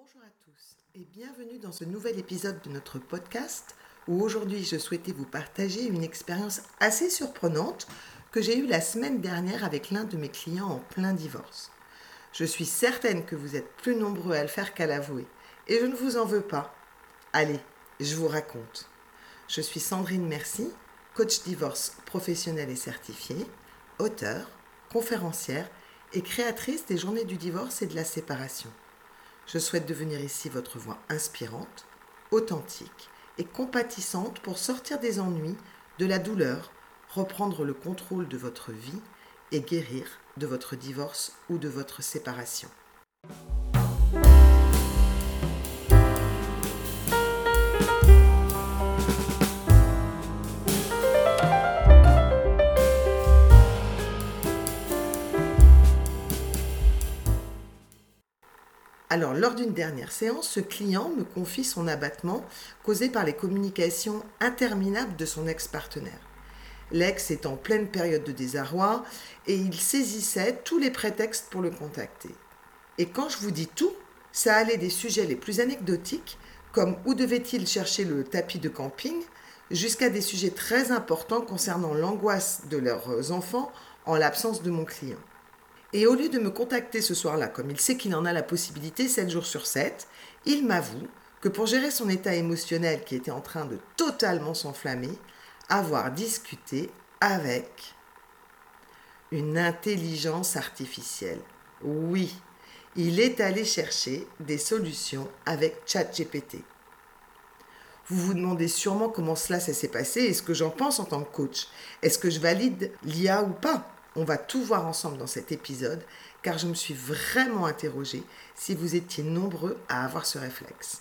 Bonjour à tous et bienvenue dans ce nouvel épisode de notre podcast où aujourd'hui je souhaitais vous partager une expérience assez surprenante que j'ai eue la semaine dernière avec l'un de mes clients en plein divorce. Je suis certaine que vous êtes plus nombreux à le faire qu'à l'avouer et je ne vous en veux pas. Allez, je vous raconte. Je suis Sandrine Merci, coach divorce professionnelle et certifiée, auteure, conférencière et créatrice des journées du divorce et de la séparation. Je souhaite devenir ici votre voix inspirante, authentique et compatissante pour sortir des ennuis, de la douleur, reprendre le contrôle de votre vie et guérir de votre divorce ou de votre séparation. Alors, lors d'une dernière séance, ce client me confie son abattement causé par les communications interminables de son ex-partenaire. L'ex est en pleine période de désarroi et il saisissait tous les prétextes pour le contacter. Et quand je vous dis tout, ça allait des sujets les plus anecdotiques, comme où devait-il chercher le tapis de camping, jusqu'à des sujets très importants concernant l'angoisse de leurs enfants en l'absence de mon client. Et au lieu de me contacter ce soir-là, comme il sait qu'il en a la possibilité 7 jours sur 7, il m'avoue que pour gérer son état émotionnel qui était en train de totalement s'enflammer, avoir discuté avec une intelligence artificielle. Oui, il est allé chercher des solutions avec ChatGPT. Vous vous demandez sûrement comment cela s'est passé et ce que j'en pense en tant que coach. Est-ce que je valide l'IA ou pas ? On va tout voir ensemble dans cet épisode, car je me suis vraiment interrogée si vous étiez nombreux à avoir ce réflexe.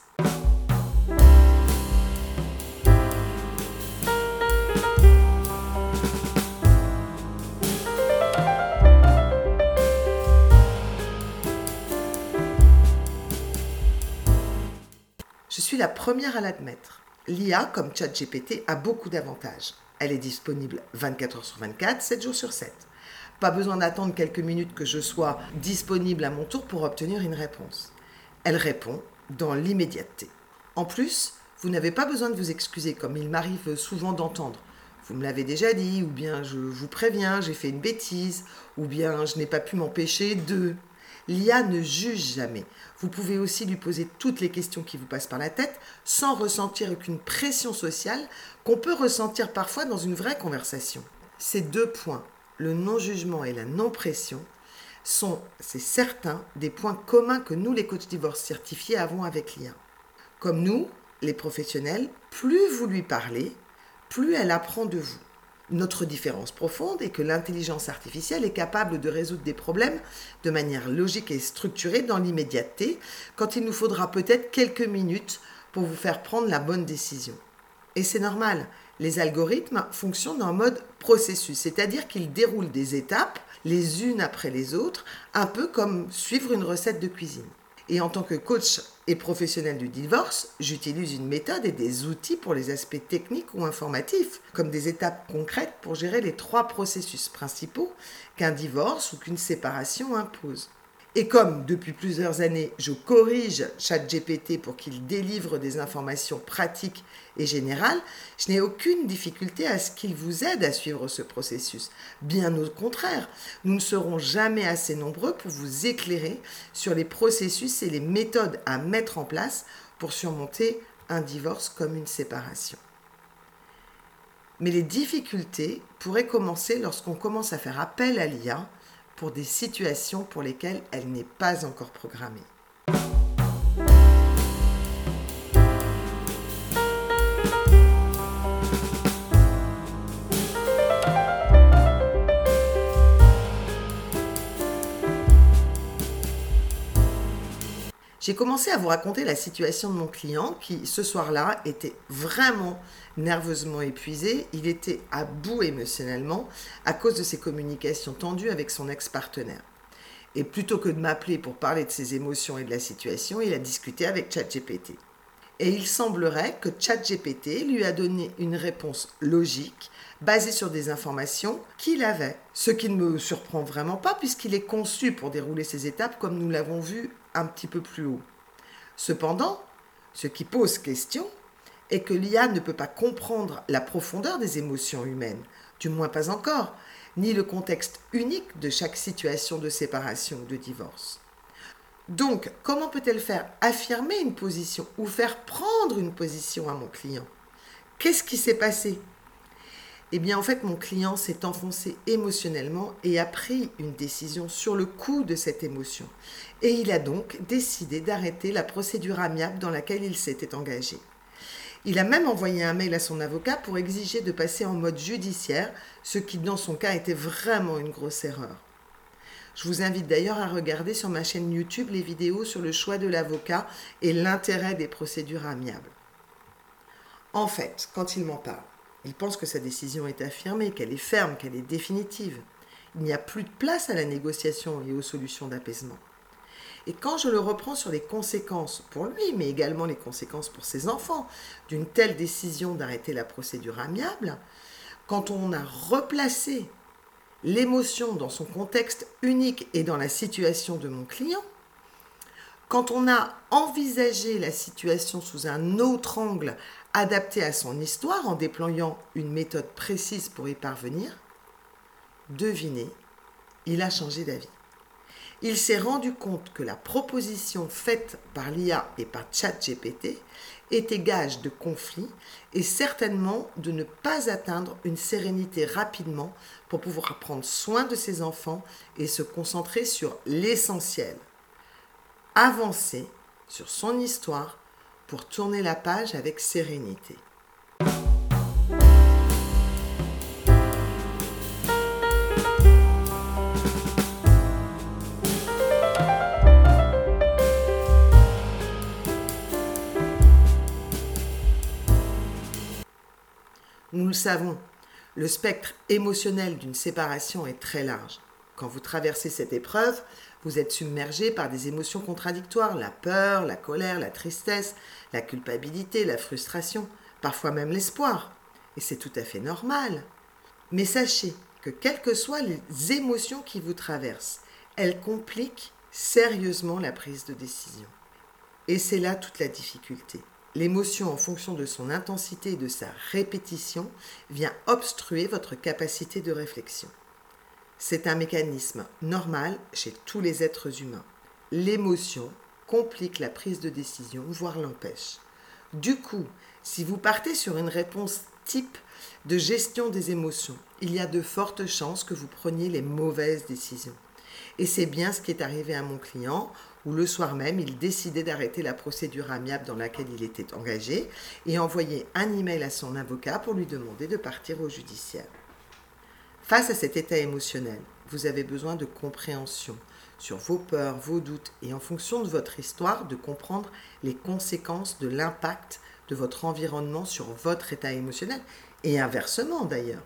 Je suis la première à l'admettre. L'IA, comme ChatGPT, a beaucoup d'avantages. Elle est disponible 24 heures sur 24, 7 jours sur 7. Pas besoin d'attendre quelques minutes que je sois disponible à mon tour pour obtenir une réponse. Elle répond dans l'immédiateté. En plus, vous n'avez pas besoin de vous excuser comme il m'arrive souvent d'entendre. Vous me l'avez déjà dit, ou bien je vous préviens, j'ai fait une bêtise, ou bien je n'ai pas pu m'empêcher de... L'IA ne juge jamais. Vous pouvez aussi lui poser toutes les questions qui vous passent par la tête sans ressentir aucune pression sociale qu'on peut ressentir parfois dans une vraie conversation. Ces deux points, le non-jugement et la non-pression, sont, c'est certain, des points communs que nous, les coachs divorce certifiés, avons avec l'IA. Comme nous, les professionnels, plus vous lui parlez, plus elle apprend de vous. Notre différence profonde est que l'intelligence artificielle est capable de résoudre des problèmes de manière logique et structurée dans l'immédiateté, quand il nous faudra peut-être quelques minutes pour vous faire prendre la bonne décision. Et c'est normal, les algorithmes fonctionnent en mode processus, c'est-à-dire qu'ils déroulent des étapes, les unes après les autres, un peu comme suivre une recette de cuisine. Et en tant que coach et professionnel du divorce, j'utilise une méthode et des outils pour les aspects techniques ou informatifs, comme des étapes concrètes pour gérer les 3 processus principaux qu'un divorce ou qu'une séparation impose. Et comme depuis plusieurs années, je corrige ChatGPT pour qu'il délivre des informations pratiques et générales, je n'ai aucune difficulté à ce qu'il vous aide à suivre ce processus. Bien au contraire, nous ne serons jamais assez nombreux pour vous éclairer sur les processus et les méthodes à mettre en place pour surmonter un divorce comme une séparation. Mais les difficultés pourraient commencer lorsqu'on commence à faire appel à l'IA pour des situations pour lesquelles elle n'est pas encore programmée. J'ai commencé à vous raconter la situation de mon client qui, ce soir-là, était vraiment nerveusement épuisé. Il était à bout émotionnellement à cause de ses communications tendues avec son ex-partenaire. Et plutôt que de m'appeler pour parler de ses émotions et de la situation, il a discuté avec ChatGPT. Et il semblerait que ChatGPT lui a donné une réponse logique basée sur des informations qu'il avait. Ce qui ne me surprend vraiment pas puisqu'il est conçu pour dérouler ces étapes comme nous l'avons vu un petit peu plus haut. Cependant, ce qui pose question est que l'IA ne peut pas comprendre la profondeur des émotions humaines, du moins pas encore, ni le contexte unique de chaque situation de séparation ou de divorce. Donc, comment peut-elle faire affirmer une position ou faire prendre une position à mon client? Qu'est-ce qui s'est passé? Eh bien, en fait, mon client s'est enfoncé émotionnellement et a pris une décision sur le coup de cette émotion. Et il a donc décidé d'arrêter la procédure amiable dans laquelle il s'était engagé. Il a même envoyé un mail à son avocat pour exiger de passer en mode judiciaire, ce qui dans son cas était vraiment une grosse erreur. Je vous invite d'ailleurs à regarder sur ma chaîne YouTube les vidéos sur le choix de l'avocat et l'intérêt des procédures amiables. En fait, quand il m'en parle, il pense que sa décision est affirmée, qu'elle est ferme, qu'elle est définitive. Il n'y a plus de place à la négociation et aux solutions d'apaisement. Et quand je le reprends sur les conséquences pour lui, mais également les conséquences pour ses enfants, d'une telle décision d'arrêter la procédure amiable, quand on a replacé l'émotion dans son contexte unique et dans la situation de mon client, quand on a envisagé la situation sous un autre angle adapté à son histoire en déployant une méthode précise pour y parvenir, devinez, il a changé d'avis. Il s'est rendu compte que la proposition faite par l'IA et par ChatGPT était gage de conflit et certainement de ne pas atteindre une sérénité rapidement pour pouvoir prendre soin de ses enfants et se concentrer sur l'essentiel. Avancer sur son histoire pour tourner la page avec sérénité. Nous le savons, le spectre émotionnel d'une séparation est très large. Quand vous traversez cette épreuve, vous êtes submergé par des émotions contradictoires, la peur, la colère, la tristesse, la culpabilité, la frustration, parfois même l'espoir. Et c'est tout à fait normal. Mais sachez que quelles que soient les émotions qui vous traversent, elles compliquent sérieusement la prise de décision. Et c'est là toute la difficulté. L'émotion, en fonction de son intensité et de sa répétition, vient obstruer votre capacité de réflexion. C'est un mécanisme normal chez tous les êtres humains. L'émotion complique la prise de décision, voire l'empêche. Du coup, si vous partez sur une réponse type de gestion des émotions, il y a de fortes chances que vous preniez les mauvaises décisions. Et c'est bien ce qui est arrivé à mon client, où le soir même, il décidait d'arrêter la procédure amiable dans laquelle il était engagé et envoyait un email à son avocat pour lui demander de partir au judiciaire. Face à cet état émotionnel, vous avez besoin de compréhension sur vos peurs, vos doutes et en fonction de votre histoire, de comprendre les conséquences de l'impact de votre environnement sur votre état émotionnel et inversement d'ailleurs.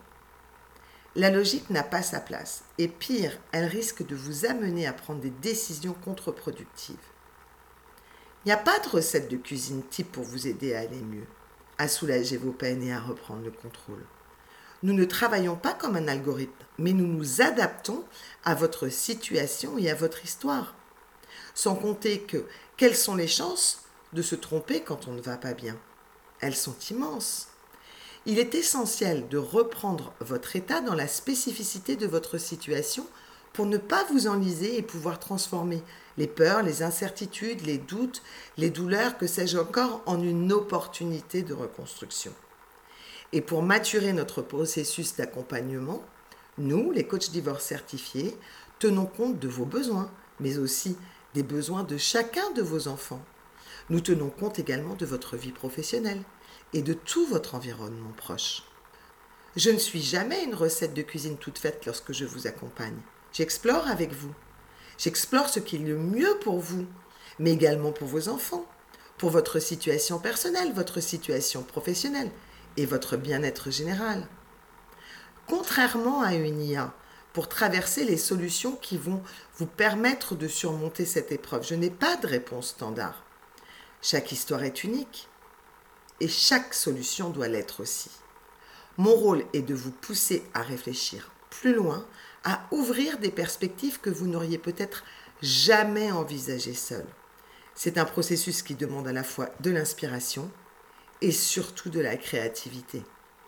La logique n'a pas sa place et pire, elle risque de vous amener à prendre des décisions contre-productives. Il n'y a pas de recette de cuisine type pour vous aider à aller mieux, à soulager vos peines et à reprendre le contrôle. Nous ne travaillons pas comme un algorithme, mais nous nous adaptons à votre situation et à votre histoire. Sans compter que quelles sont les chances de se tromper quand on ne va pas bien? Elles sont immenses. Il est essentiel de reprendre votre état dans la spécificité de votre situation pour ne pas vous enliser et pouvoir transformer les peurs, les incertitudes, les doutes, les douleurs, que sais-je encore, en une opportunité de reconstruction. Et pour maturer notre processus d'accompagnement, nous, les coachs divorce certifiés, tenons compte de vos besoins, mais aussi des besoins de chacun de vos enfants. Nous tenons compte également de votre vie professionnelle et de tout votre environnement proche. Je ne suis jamais une recette de cuisine toute faite lorsque je vous accompagne. J'explore avec vous. J'explore ce qui est le mieux pour vous, mais également pour vos enfants, pour votre situation personnelle, votre situation professionnelle et votre bien-être général. Contrairement à une IA, pour traverser les solutions qui vont vous permettre de surmonter cette épreuve, je n'ai pas de réponse standard. Chaque histoire est unique et chaque solution doit l'être aussi. Mon rôle est de vous pousser à réfléchir plus loin, à ouvrir des perspectives que vous n'auriez peut-être jamais envisagées seul. C'est un processus qui demande à la fois de l'inspiration et surtout de la créativité.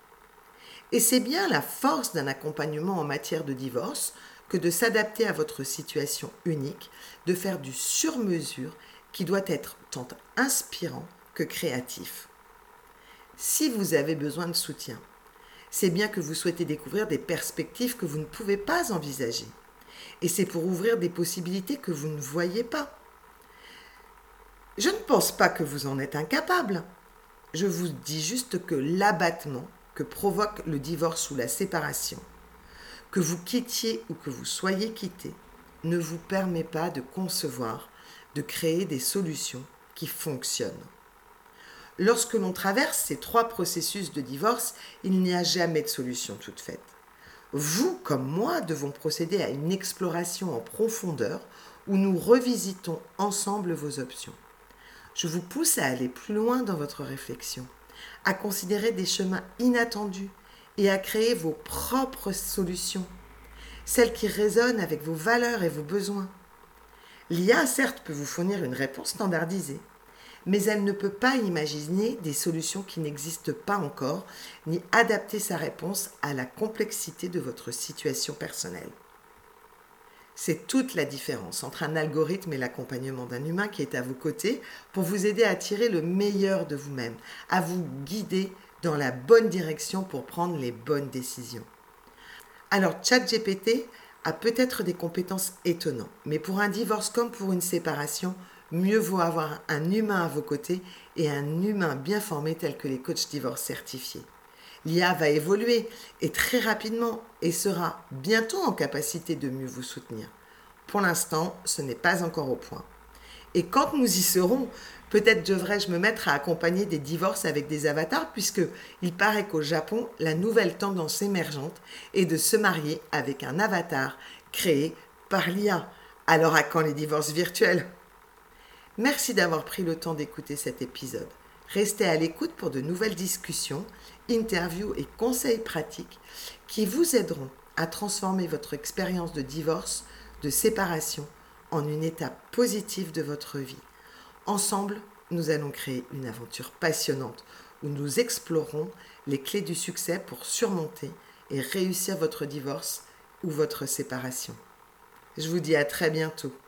Et c'est bien la force d'un accompagnement en matière de divorce que de s'adapter à votre situation unique, de faire du sur-mesure qui doit être tant inspirant que créatif. Si vous avez besoin de soutien, c'est bien que vous souhaitez découvrir des perspectives que vous ne pouvez pas envisager. Et c'est pour ouvrir des possibilités que vous ne voyez pas. Je ne pense pas que vous en êtes incapable. Je vous dis juste que l'abattement que provoque le divorce ou la séparation, que vous quittiez ou que vous soyez quitté, ne vous permet pas de concevoir, de créer des solutions qui fonctionnent. Lorsque l'on traverse ces 3 processus de divorce, il n'y a jamais de solution toute faite. Vous, comme moi, devons procéder à une exploration en profondeur où nous revisitons ensemble vos options. Je vous pousse à aller plus loin dans votre réflexion, à considérer des chemins inattendus et à créer vos propres solutions, celles qui résonnent avec vos valeurs et vos besoins. L'IA, certes, peut vous fournir une réponse standardisée, mais elle ne peut pas imaginer des solutions qui n'existent pas encore, ni adapter sa réponse à la complexité de votre situation personnelle. C'est toute la différence entre un algorithme et l'accompagnement d'un humain qui est à vos côtés pour vous aider à tirer le meilleur de vous-même, à vous guider dans la bonne direction pour prendre les bonnes décisions. Alors, ChatGPT a peut-être des compétences étonnantes, mais pour un divorce comme pour une séparation, mieux vaut avoir un humain à vos côtés et un humain bien formé tel que les coachs divorce certifiés. L'IA va évoluer et très rapidement et sera bientôt en capacité de mieux vous soutenir. Pour l'instant, ce n'est pas encore au point. Et quand nous y serons, peut-être devrais-je me mettre à accompagner des divorces avec des avatars puisque il paraît qu'au Japon, la nouvelle tendance émergente est de se marier avec un avatar créé par l'IA. Alors à quand les divorces virtuels ? Merci d'avoir pris le temps d'écouter cet épisode. Restez à l'écoute pour de nouvelles discussions, interviews et conseils pratiques qui vous aideront à transformer votre expérience de divorce, de séparation en une étape positive de votre vie. Ensemble, nous allons créer une aventure passionnante où nous explorerons les clés du succès pour surmonter et réussir votre divorce ou votre séparation. Je vous dis à très bientôt.